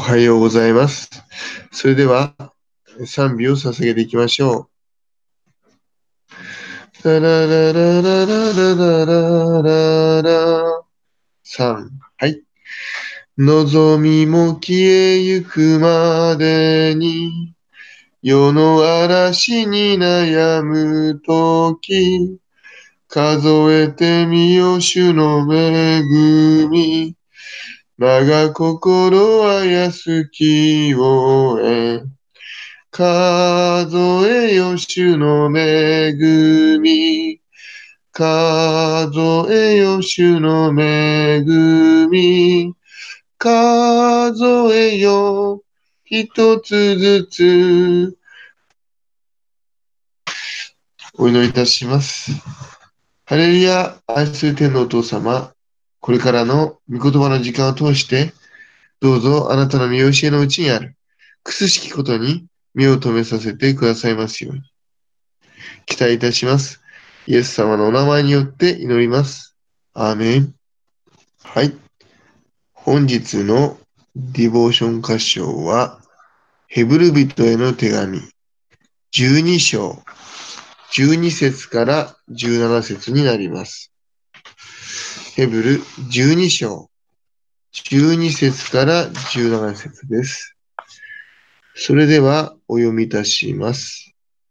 はようございます。それでは、賛美を捧げていきましょう。ララララララララララ3。はい。望みも消えゆくまでに、世の嵐に悩むとき、数えてみよ主の恵み。我が心は安きを得。数えよ主の恵み。数えよ主の恵み。数えよ一つずつ。お祈りいたします。ハレルヤ、愛する天のお父様、これからの御言葉の時間を通して、どうぞあなたの見教えのうちにある、くすしきことに目を留めさせてくださいますように。期待いたします。イエス様のお名前によって祈ります。アーメン。はい。本日のディボーション箇所は、ヘブル人への手紙、12章、12節から17節になります。ヘブル12章、12節から17節です。それではお読みいたします。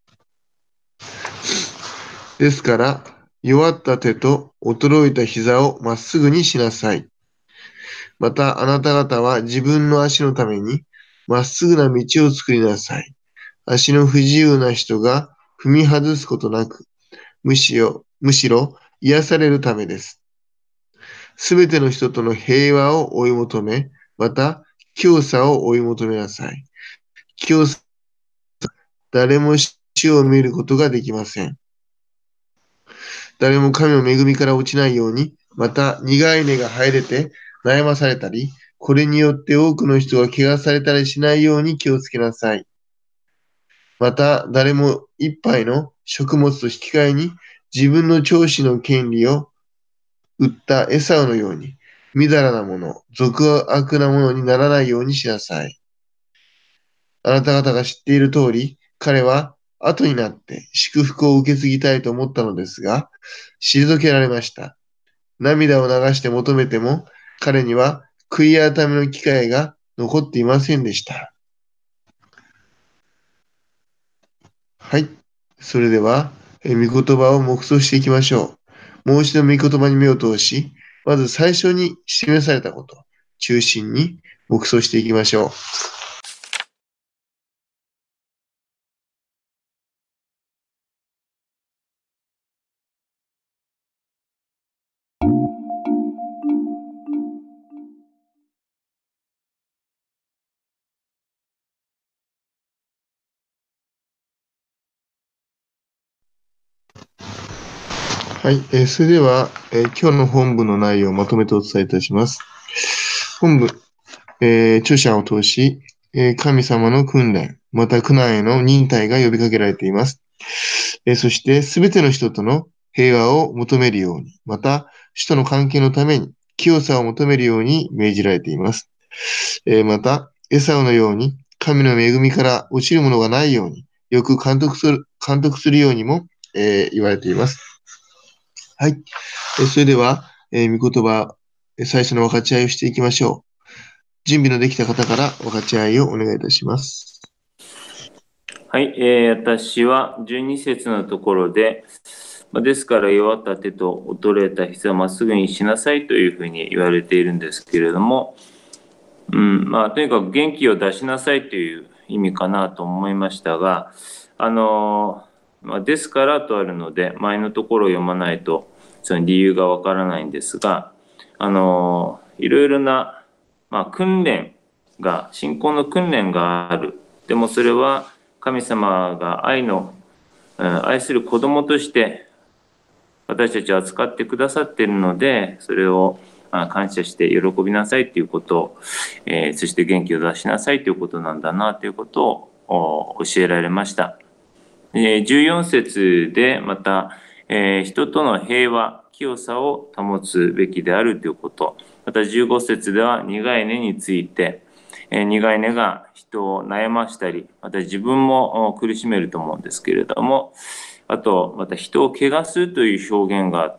ですから、弱った手と衰えた膝をまっすぐにしなさい。またあなた方は自分の足のためにまっすぐな道を作りなさい。足の不自由な人が踏み外すことなく、むしろ癒されるためです。すべての人との平和を追い求め、また清さを追い求めなさい。清さ、誰も死を見ることができません。誰も神の恵みから落ちないように、また苦い根が生え出て悩まされたり、これによって多くの人が怪我されたりしないように気をつけなさい。また誰も一杯の食物と引き換えに自分の長子の権利を売ったエサウのように、みだらなもの、俗悪なものにならないようにしなさい。あなた方が知っている通り、彼は後になって祝福を受け継ぎたいと思ったのですが、退けられました。涙を流して求めても、彼には悔い改めの機会が残っていませんでした。はい。それでは、御言葉を黙想していきましょう。もう一度御言葉に目を通し、まず最初に示されたこと、中心に黙想していきましょう。はい。それでは、今日の本文の内容をまとめてお伝えいたします。本文、著者を通し、神様の訓練、また苦難への忍耐が呼びかけられています。そして、すべての人との平和を求めるように、また、人との関係のために清さを求めるように命じられています。また、エサウのように、神の恵みから落ちるものがないように、よく監督するようにも、言われています。はい。それでは、御言葉、最初の分かち合いをしていきましょう。準備のできた方から分かち合いをお願いいたします。 はい、私は12節のところで、ですから弱った手と衰えた膝をまっすぐにしなさいというふうに言われているんですけれども、とにかく元気を出しなさいという意味かなと思いましたが、ですからとあるので、前のところを読まないとその理由がわからないんですが、いろいろな、訓練が、信仰の訓練がある。でもそれは神様が愛する子供として私たちを扱ってくださっているので、それを感謝して喜びなさいということを、そして元気を出しなさいということなんだなということを教えられました。14節でまた、人との平和、清さを保つべきであるということ。また15節では苦い根について、 苦い根が人を悩ましたり、また自分も苦しめると思うんですけれども、あと、また人を怪我するという表現があって、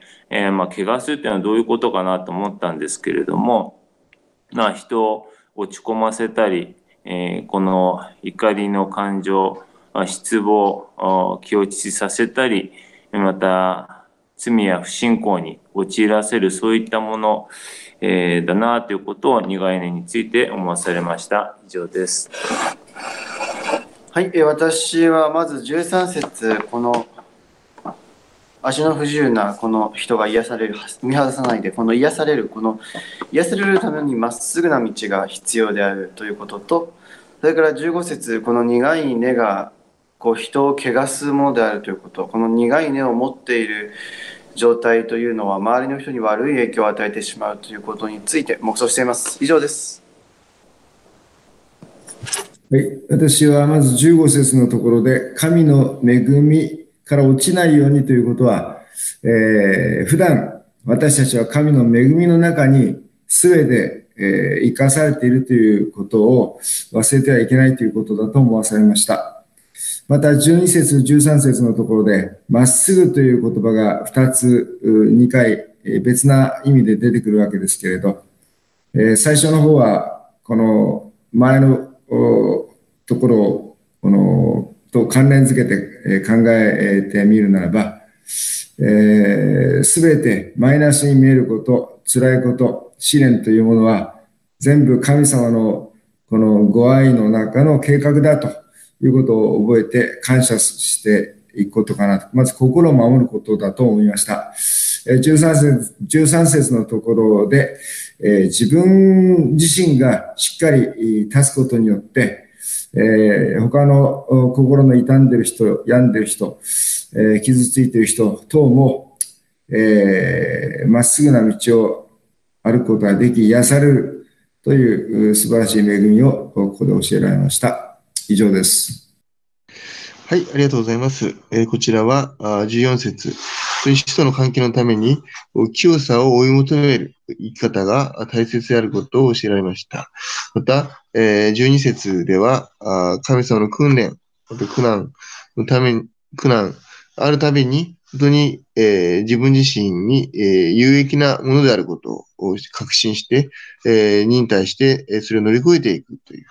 怪我するというのはどういうことかなと思ったんですけれども、人を落ち込ませたり、この怒りの感情、失望、気落ちさせたり、また罪や不信仰に陥らせる、そういったもの、だなということを苦い根について思わされました。以上です。 はい、私はまず13節、この足の不自由なこの人が癒される、見放さないで、この癒されるためにまっすぐな道が必要であるということと、それから15節、この苦い根が人を汚すものであるということ、この苦い根を持っている状態というのは周りの人に悪い影響を与えてしまうということについて黙想しています。以上です。 はい、私はまず15節のところで、神の恵みから落ちないようにということは、普段私たちは神の恵みの中に全て、生かされているということを忘れてはいけないということだと思わされました。また12節、13節のところで、まっすぐという言葉が2回別な意味で出てくるわけですけれど、最初の方はこの前のところをと関連づけて考えてみるならば、すべてマイナスに見えること、辛いこと、試練というものは全部神様のこのご愛の中の計画だということを覚えて感謝していくことかなと。まず心を守ることだと思いました。13節のところで、自分自身がしっかり立つことによって、他の心の傷んでる人、病んでる人、傷ついている人等も、まっすぐな道を歩くことができ、癒されるという素晴らしい恵みをここで教えられました。以上です。 はい、ありがとうございます。こちらは14節。使徒の関係のために清さを追い求める生き方が大切であることを教えられました。また、12節では神様の訓練、苦難あるたびに、本当に、自分自身に、有益なものであることを確信して、忍耐して、それを乗り越えていくという、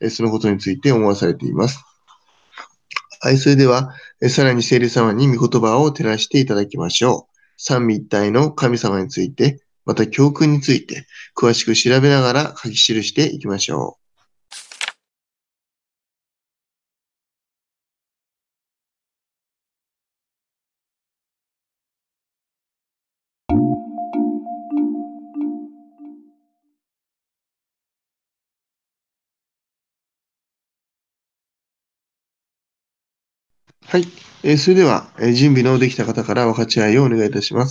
そのことについて思わされています。はい、それでは、さらに聖霊様に御言葉を照らしていただきましょう。三位一体の神様について、また教訓について、詳しく調べながら書き記していきましょう。はい。それでは、準備のできた方から分かち合いをお願いいたします。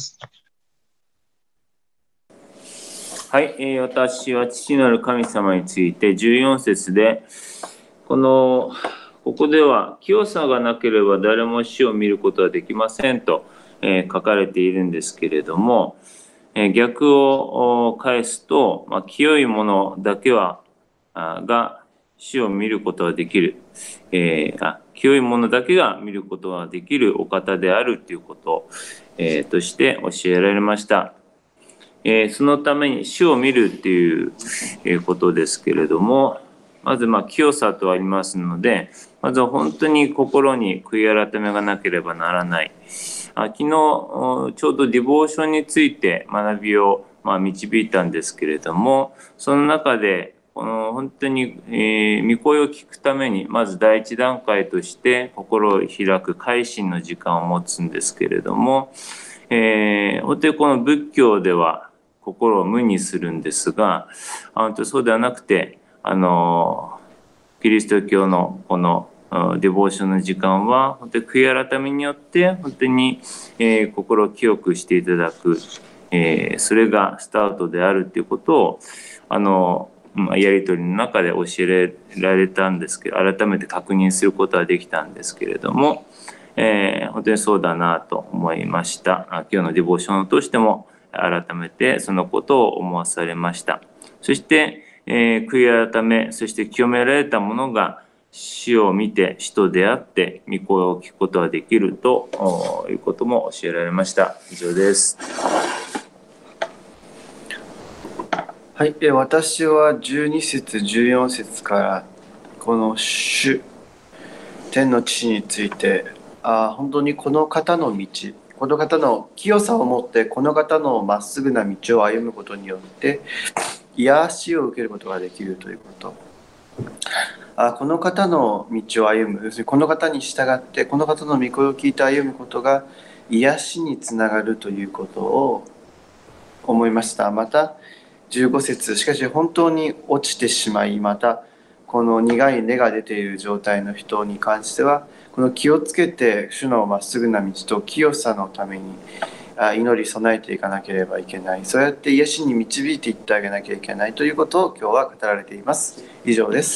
はい。私は父なる神様について14節で、ここでは、清さがなければ誰も死を見ることはできませんと、書かれているんですけれども、逆を返すと、清いものだけが死を見ることができる、清いものだけが見ることができるお方であるということ、として教えられました。そのために死を見るっていうことですけれども、まず清さとありますので、まずは本当に心に悔い改めがなければならない。昨日ちょうどディボーションについて学びを導いたんですけれども、その中で本当に御声を聞くためにまず第一段階として心を開く改心の時間を持つんですけれども、本当にこの仏教では心を無にするんですが、そうではなくてキリスト教のこのデボーションの時間は本当に悔い改めによって本当に、心を清くしていただく、それがスタートであるということをやり取りの中で教えられたんですけど、改めて確認することはできたんですけれども、本当にそうだなと思いました。今日のデボーションとしても改めてそのことを思わされました。そして、 悔い改め、そして清められた者が死を見て死と出会って御声を聞くことができるということも教えられました。以上です。 はい、私は12節14節からこの主天の父について本当にこの方の道、この方の清さを持ってこの方のまっすぐな道を歩むことによって癒しを受けることができるということ、この方の道を歩む、要するにこの方に従ってこの方の御声を聞いて歩むことが癒しにつながるということを思いました。また15節、しかし本当に落ちてしまい、またこの苦い根が出ている状態の人に関しては、この気をつけて主のまっすぐな道と清さのために祈り備えていかなければいけない、そうやって癒しに導いていってあげなきゃいけないということを今日は語られています。以上です。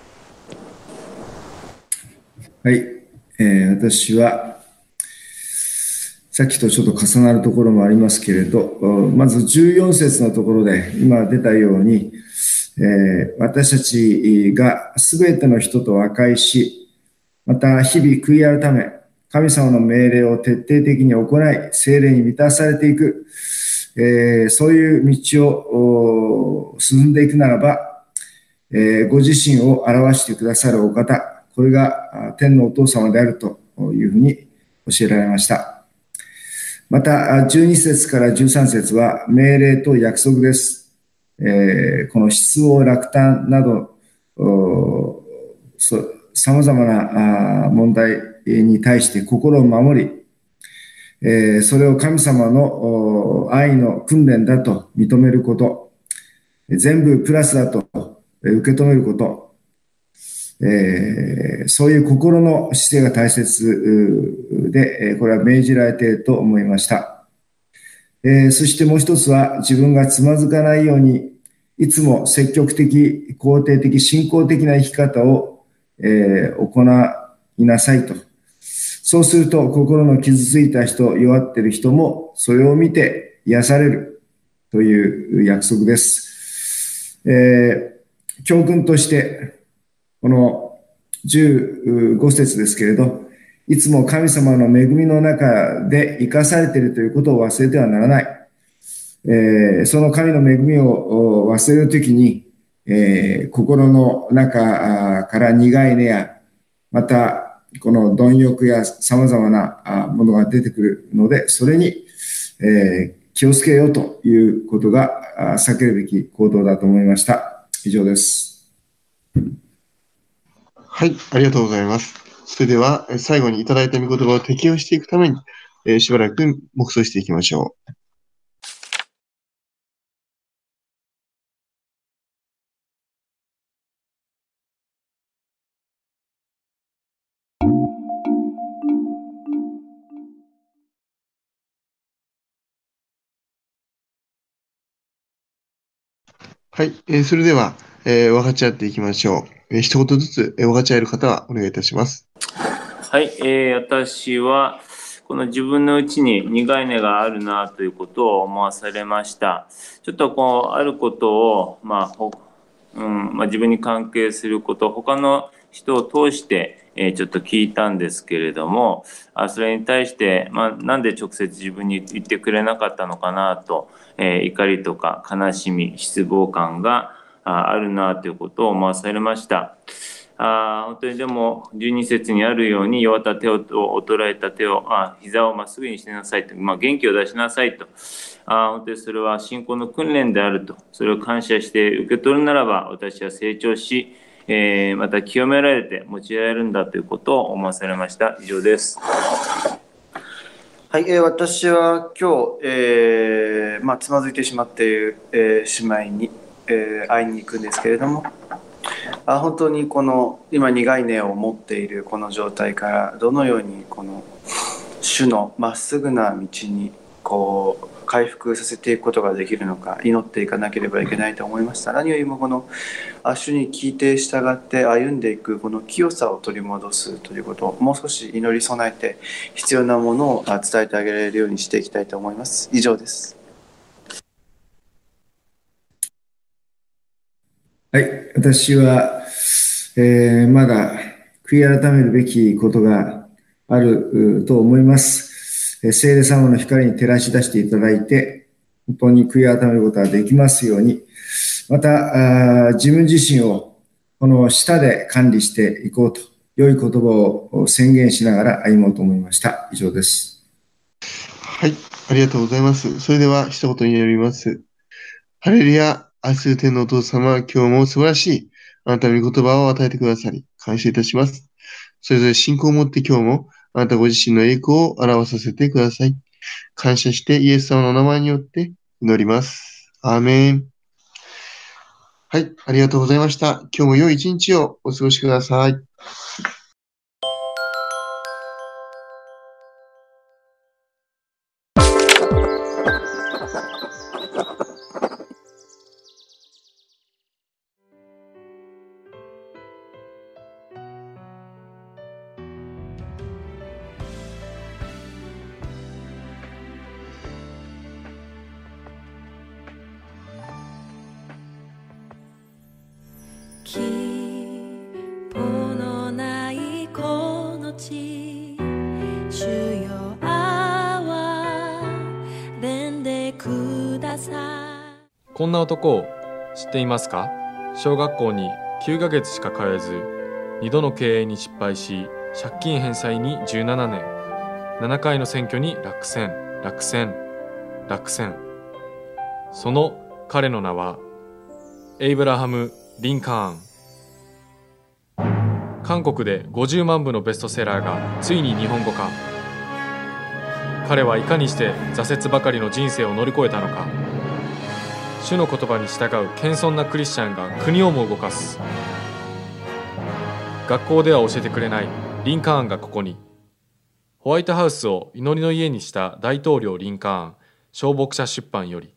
はい、私はさっきとちょっと重なるところもありますけれど、まず14節のところで今出たように、私たちがすべての人と和解し、また日々悔い改め、神様の命令を徹底的に行い、聖霊に満たされていく、そういう道を進んでいくならば、ご自身を表してくださるお方、これが天のお父様であるというふうに教えられました。また12節から13節は命令と約束です。この失望、落胆など様々な問題に対して心を守り、それを神様の愛の訓練だと認めること、全部プラスだと受け止めること、そういう心の姿勢が大切で、これは命じられていると思いました。そしてもう一つは自分がつまずかないようにいつも積極的、肯定的、信仰的な生き方を、行いなさいと。そうすると心の傷ついた人、弱っている人もそれを見て癒されるという約束です。教訓としてこの15節ですけれど、いつも神様の恵みの中で生かされているということを忘れてはならない。その神の恵みを忘れるときに、心の中から苦い根や、またこの貪欲や様々なものが出てくるので、それに、気をつけようということが避けるべき行動だと思いました。以上です。 はい、ありがとうございます。それでは、最後にいただいた御言葉を適用していくために、しばらく黙想していきましょう。はい、それでは、分かち合っていきましょう。一言ずつ、分かち合える方はお願いいたします。 はい、私はこの自分のうちに苦い根があるなということを思わされました。ちょっとあることを、自分に関係すること、他の人を通して、ちょっと聞いたんですけれども、それに対して、なんで直接自分に言ってくれなかったのかなと、怒りとか悲しみ、失望感があるなということを思わされました。本当にでも12節にあるように弱った手を衰えた手を膝をまっすぐにしなさいと、元気を出しなさいと、本当にそれは信仰の訓練であると、それを感謝して受け取るならば私は成長し、また清められて用いられるんだということを思わされました。以上です。 はい、私は今日、つまずいてしまっている、姉妹に、会いに行くんですけれども、本当にこの今苦い根を持っているこの状態からどのようにこの主のまっすぐな道に回復させていくことができるのか祈っていかなければいけないと思いました。何よりもこの主に聞いて従って歩んでいくこの清さを取り戻すということをもう少し祈り備えて必要なものを伝えてあげられるようにしていきたいと思います。以上です。 はい、私は、まだ悔い改めるべきことがあると思います。聖霊様の光に照らし出していただいて、本当に悔い改めることができますように、また、自分自身をこの舌で管理していこうと、良い言葉を宣言しながら歩もうと思いました。以上です。 はい、ありがとうございます。それでは一言になります。ハレルヤ、愛する天のお父様、今日も素晴らしいあなたの御言葉を与えてくださり、感謝いたします。それぞれ信仰を持って今日もあなたご自身の栄光を表させてください。感謝してイエス様のお名前によって祈ります。アーメン。はい、ありがとうございました。今日も良い一日をお過ごしください。 希望のないこの地、主よ憐れんでください。 こんな男を知っていますか？小学校に9ヶ月しか通えず、2度の経営に失敗し、借金返済に17年、7回の選挙に落選。その彼の名は、エイブラハム・リンカーン。韓国で50万部のベストセラーがついに日本語化。彼はいかにして挫折ばかりの人生を乗り越えたのか。主の言葉に従う謙遜なクリスチャンが国をも動かす。学校では教えてくれないリンカーンがここに。ホワイトハウスを祈りの家にした大統領リンカーン、小牧者出版より。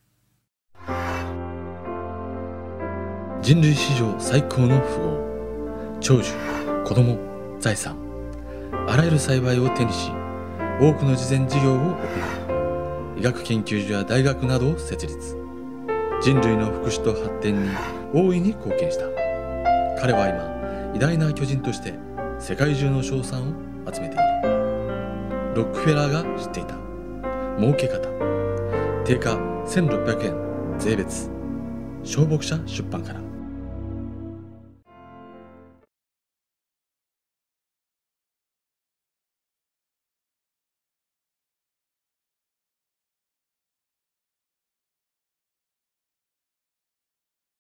人類史上最高の富豪、長寿、子供、財産、あらゆる幸いを手にし、多くの慈善事業を行う。医学研究所や大学などを設立。人類の福祉と発展に大いに貢献した。彼は今、偉大な巨人として世界中の称賛を集めている。ロックフェラーが知っていた儲け方。定価1600円税別。小牧者出版から。